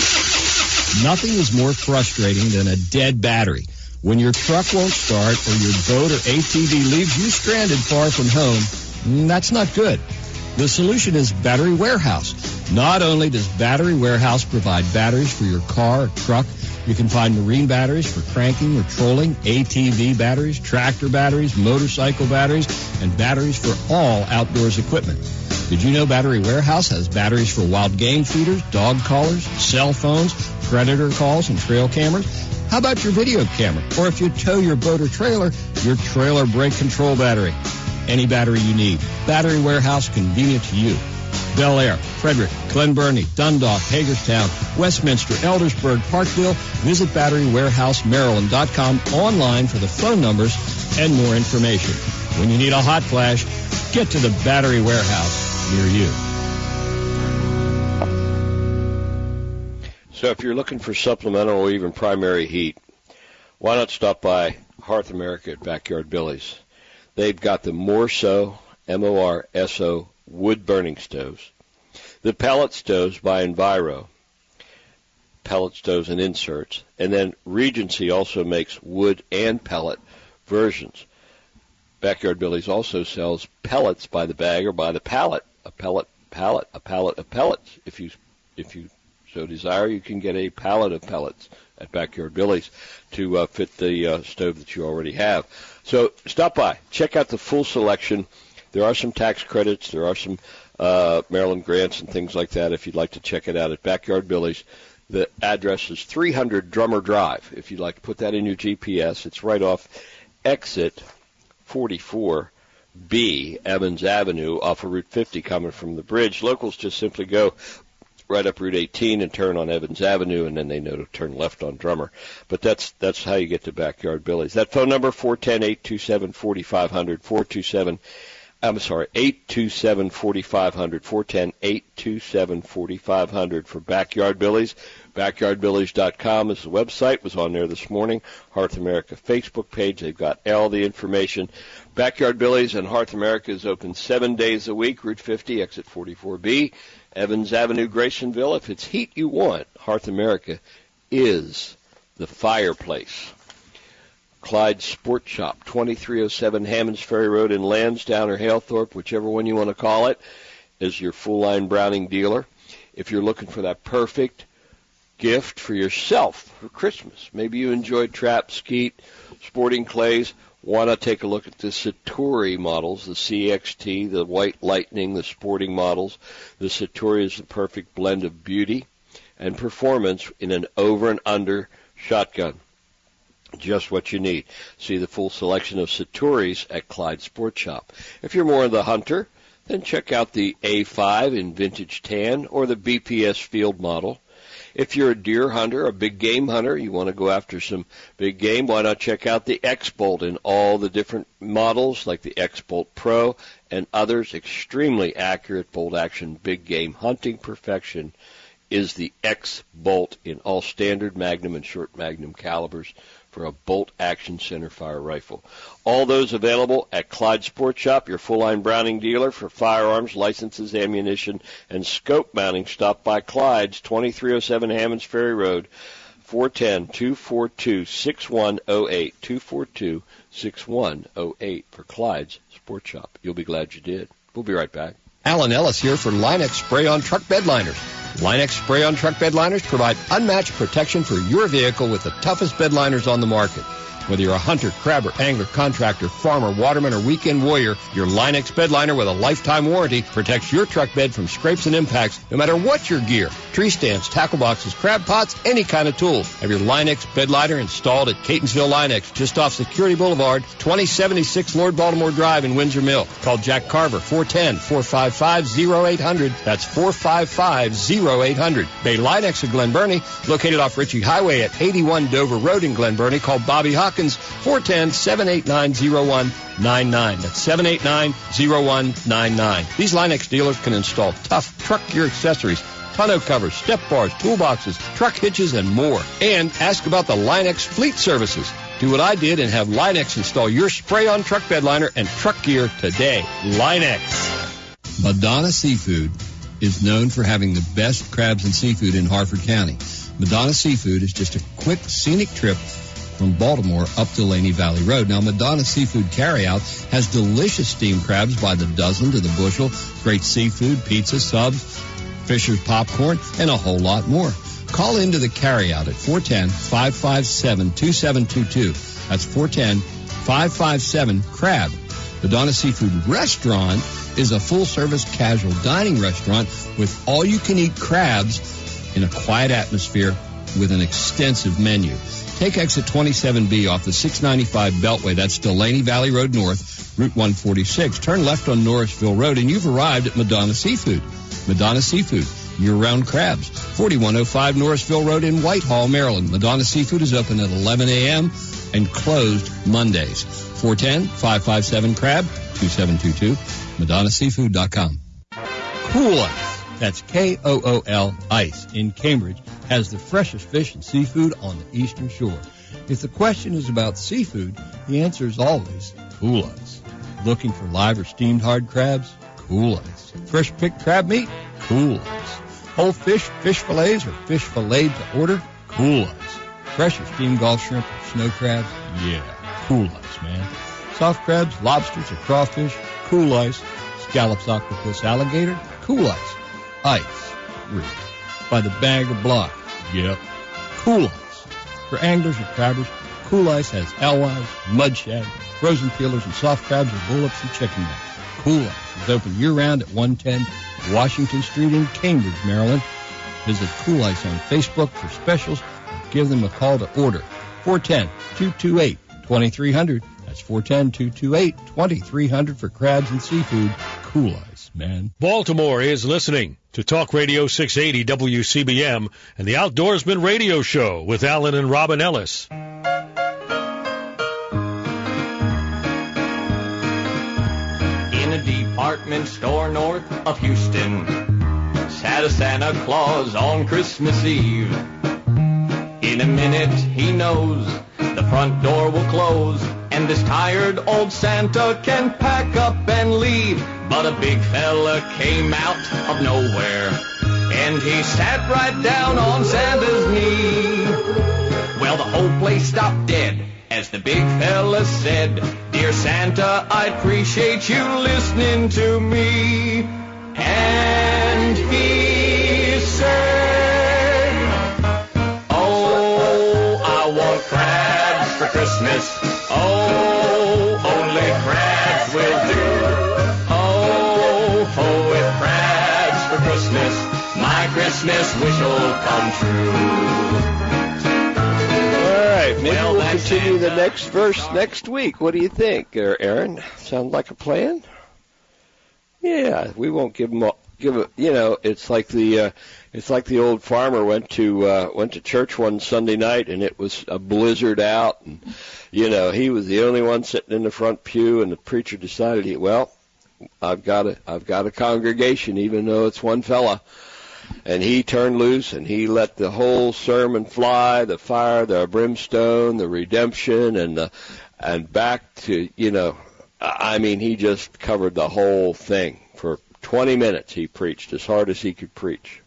Nothing is more frustrating than a dead battery. When your truck won't start or your boat or A T V leaves you stranded far from home, that's not good. The solution is Battery Warehouse. Not only does Battery Warehouse provide batteries for your car or truck, you can find marine batteries for cranking or trolling, A T V batteries, tractor batteries, motorcycle batteries, and batteries for all outdoors equipment. Did you know Battery Warehouse has batteries for wild game feeders, dog collars, cell phones, predator calls, and trail cameras? How about your video camera? Or if you tow your boat or trailer, your trailer brake control battery. Any battery you need. Battery Warehouse, convenient to you. Bel Air, Frederick, Glen Burnie, Dundalk, Hagerstown, Westminster, Eldersburg, Parkville. Visit battery warehouse maryland dot com online for the phone numbers and more information. When you need a hot flash, get to the Battery Warehouse near you. So if you're looking for supplemental or even primary heat, why not stop by Hearth America at Backyard Billy's? They've got the Morso, M O R S O, wood-burning stoves. The pellet stoves by Enviro, pellet stoves and inserts. And then Regency also makes wood and pellet versions. Backyard Billy's also sells pellets by the bag or by the pallet. A pellet pallet, a pallet of pellets. If you, if you so desire, you can get a pallet of pellets at Backyard Billy's to uh, fit the uh, stove that you already have. So stop by. Check out the full selection. There are some tax credits. There are some uh, Maryland grants and things like that if you'd like to check it out at Backyard Billy's. The address is three hundred Drummer Drive. If you'd like to put that in your G P S, it's right off exit forty-four B, Evans Avenue, off of Route fifty coming from the bridge. Locals just simply go right up Route eighteen and turn on Evans Avenue, and then they know to turn left on Drummer. But that's that's how you get to Backyard Billy's. That phone number, four one zero, eight two seven, four five zero zero, four two seven, I'm sorry, eight two seven, four five zero zero, four one zero, eight two seven, four five zero zero for Backyard Billies. backyard billies dot com is the website. Was on there this morning. Hearth America Facebook page. They've got all the information. Backyard Billies and Hearth America is open seven days a week. Route fifty, exit forty-four B, Evans Avenue, Graysonville. If it's heat you want, Hearth America is the fireplace. Clyde Sport Shop, twenty-three oh seven Hammonds Ferry Road in Lansdowne or Halethorpe, whichever one you want to call it, is your full-line Browning dealer. If you're looking for that perfect gift for yourself for Christmas, maybe you enjoy trap, skeet, sporting clays, want to take a look at the Satori models, the C X T, the White Lightning, the sporting models. The Satori is the perfect blend of beauty and performance in an over and under shotgun. Just what you need. See the full selection of Satoris at Clyde Sport Shop. If you're more of the hunter, then check out the A five in vintage tan or the B P S field model. If you're a deer hunter, a big game hunter, you want to go after some big game, why not check out the X-Bolt in all the different models like the X-Bolt Pro and others. Extremely accurate bolt action, big game hunting perfection is the X-Bolt in all standard Magnum and short Magnum calibers for a bolt-action centerfire rifle. All those available at Clyde Sport Shop, your full-line Browning dealer for firearms, licenses, ammunition, and scope mounting. Stop by Clyde's, twenty-three oh seven Hammonds Ferry Road, four one zero, two four two, six one zero eight, two four two, six one zero eight for Clyde's Sport Shop. You'll be glad you did. We'll be right back. Alan Ellis here for Line-X Spray-On Truck Bed Liners. Line-X Spray-On Truck Bed Liners provide unmatched protection for your vehicle with the toughest bed liners on the market. Whether you're a hunter, crabber, angler, contractor, farmer, waterman, or weekend warrior, your Line-X bed liner with a lifetime warranty protects your truck bed from scrapes and impacts no matter what your gear. Tree stands, tackle boxes, crab pots, any kind of tool. Have your Line-X bed liner installed at Catonsville Line-X, just off Security Boulevard, twenty seventy-six Lord Baltimore Drive in Windsor Mill. Call Jack Carver, four one zero, four five five, zero eight hundred. That's four five five, zero eight hundred. Bay Line-X of Glen Burnie, located off Ritchie Highway at eighty-one Dover Road in Glen Burnie. Call Bobby Hawkins, four one zero, seven eight nine, zero one nine nine. That's seven eight nine, zero one nine nine. These Line-X dealers can install tough truck gear accessories, tonneau covers, step bars, toolboxes, truck hitches, and more. And ask about the Line-X fleet services. Do what I did and have Line-X install your spray-on truck bed liner and truck gear today. Line-X. Madonna Seafood is known for having the best crabs and seafood in Harford County. Madonna Seafood is just a quick, scenic trip from Baltimore up to Laney Valley Road. Now, Madonna Seafood Carryout has delicious steamed crabs by the dozen to the bushel, great seafood, pizza, subs, Fisher's popcorn, and a whole lot more. Call into the carryout at four one zero, five five seven, two seven two two. That's four one zero, five five seven, CRAB. Madonna Seafood Restaurant is a full-service casual dining restaurant with all-you-can-eat crabs in a quiet atmosphere with an extensive menu. Take exit twenty-seven B off the six ninety-five Beltway. That's Delaney Valley Road North, Route one forty-six. Turn left on Norrisville Road, and you've arrived at Madonna Seafood. Madonna Seafood, year-round crabs. forty-one oh five Norrisville Road in Whitehall, Maryland. Madonna Seafood is open at eleven a.m. and closed Mondays. four one zero, five five seven, CRAB, two seven two two, madonna seafood dot com. Cool Ice, that's K O O L Ice, in Cambridge, has the freshest fish and seafood on the Eastern Shore. If the question is about seafood, the answer is always Cool Ice. Looking for live or steamed hard crabs? Cool Ice. Fresh picked crab meat? Cool Ice. Whole fish, fish fillets, or fish filleted to order? Cool Ice. Fresh or steamed Gulf shrimp or snow crabs? Yeah, Cool Ice, man. Soft crabs, lobsters, or crawfish? Cool Ice. Scallops, octopus, alligator? Cool Ice. Ice. Root. By the bag or block? Yep. Cool Ice. For anglers or crabbers, Cool Ice has alewives, mud shad, frozen peelers, and soft crabs or bullets and chicken necks. Cool Ice is open year-round at one ten Washington Street in Cambridge, Maryland. Visit Cool Ice on Facebook for specials or give them a call to order. four one zero, two two eight, two three zero zero. That's four one zero, two two eight, two three zero zero for crabs and seafood. Cool Ice, man. Baltimore is listening to Talk Radio six eighty W C B M and the Outdoorsman Radio Show with Alan and Robin Ellis. In a a department store north of Houston sat a Santa Claus on Christmas Eve. In a minute he knows the front door will close, and this tired old Santa can pack up and leave. But a big fella came out of nowhere, and he sat right down on Santa's knee. Well, the whole place stopped dead as the big fella said, "Dear Santa, I appreciate you listening to me." And he said, "Oh, I want crabs for Christmas. Oh, only crabs will do. Oh, oh, if crabs for Christmas, my Christmas wish will come true." All right, maybe Well, we'll that's continue it, the uh, next verse next week. What do you think, Er- Aaron? Sound like a plan? Yeah, we won't give them. All, give it. You know, it's like the uh, it's like the old farmer went to uh, went to church one Sunday night, and it was a blizzard out, and you know he was the only one sitting in the front pew, and the preacher decided, he, well, I've got a I've got a congregation, even though it's one fella. And he turned loose, and he let the whole sermon fly, the fire, the brimstone, the redemption, and the, and back to, you know, I mean, he just covered the whole thing. For twenty minutes he preached as hard as he could preach.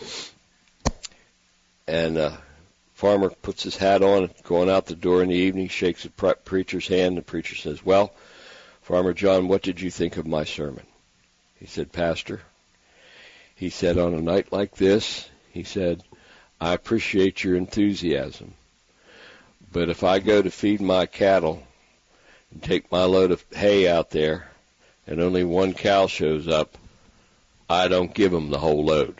And uh, farmer puts his hat on, going out the door in the evening, shakes the pre- preacher's hand. The preacher says, "Well, Farmer John, what did you think of my sermon?" He said, "Pastor," he said, "on a night like this," he said, "I appreciate your enthusiasm. But if I go to feed my cattle and take my load of hay out there and only one cow shows up, I don't give them the whole load."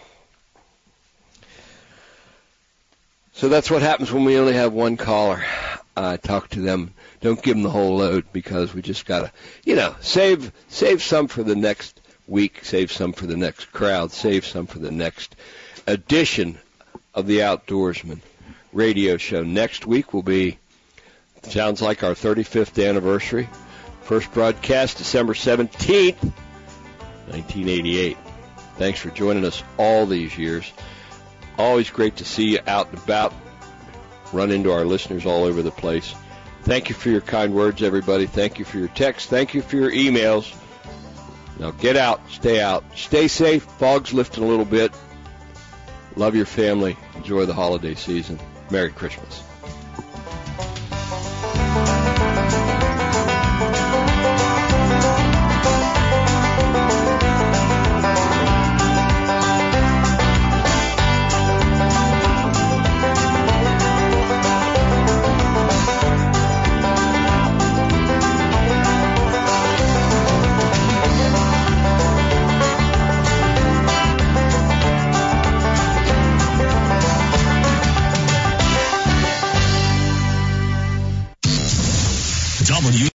So that's what happens when we only have one caller. I talk to them. Don't give them the whole load, because we just got to, you know, save save some for the next week, save some for the next crowd, save some for the next edition of the Outdoorsman radio show. Next week will be, sounds like, our thirty-fifth anniversary. First broadcast December seventeenth, nineteen eighty-eight. Thanks for joining us all these years. Always great to see you out and about. Run into our listeners all over the place. Thank you for your kind words, everybody. Thank you for your texts. Thank you for your emails. Now get out, stay out, stay safe. Fog's lifting a little bit. Love your family. Enjoy the holiday season. Merry Christmas.